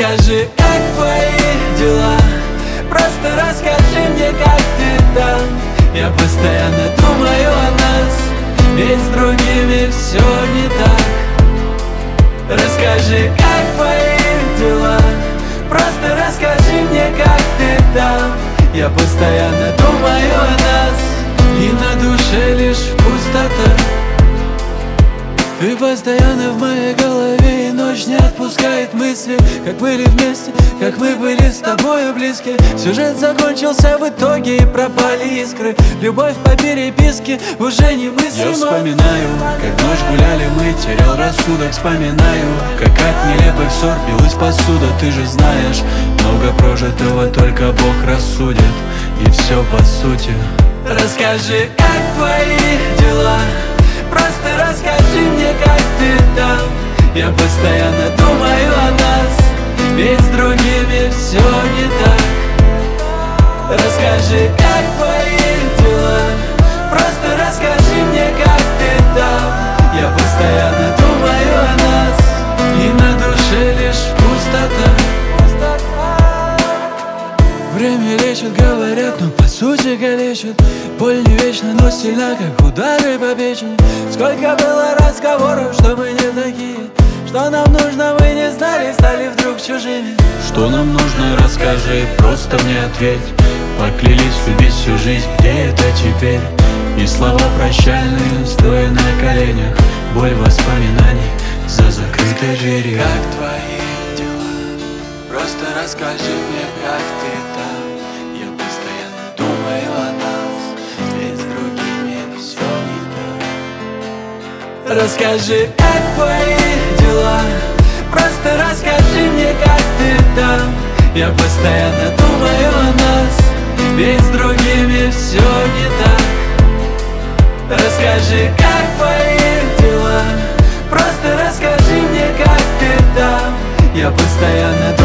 Расскажи, как твои дела, просто расскажи мне, как ты там. Я постоянно думаю о нас, ведь с другими все не так. Расскажи, как твои дела, просто расскажи мне, как ты там. Я постоянно думаю о нас, и на душе лишь пустота. Ты постоянно в моей голове, и ночь не отпускает мысли. Как были вместе, как мы были с тобою близки. Сюжет закончился в итоге, и пропали искры. Любовь по переписке уже немыслима. Я вспоминаю, как ночь гуляли мы, терял рассудок. Вспоминаю, как от нелепых ссор билась посуда. Ты же знаешь, много прожитого только Бог рассудит. И все по сути. Расскажи, как твои дела, просто расскажи мне, как ты там. Я постоянно думаю о нас, ведь с другими все не так. Расскажи, как твои дела, просто расскажи мне, как ты там. Я постоянно думаю о нас, и на душе лишь пустота. Время лечит, говорят, но по сути калечит. Боль не вечна, но сильна, как удары по печени. Сколько было разговоров, что мы не такие. Что нам нужно, мы не знали, стали вдруг чужими. Что нам нужно, расскажи, просто мне ответь. Поклялись любить всю жизнь, где это теперь? И слова прощальные, стоя на коленях. Боль воспоминаний за закрытой дверью. Как твои дела? Просто расскажи мне, как ты там. Я постоянно думаю о нас, ведь с другими все не так. Расскажи, как твои дела, просто расскажи мне, как ты там. Я постоянно думаю о нас, ведь с другими все не так. Расскажи, как твои дела, просто расскажи мне, как ты там. Я постоянно думаю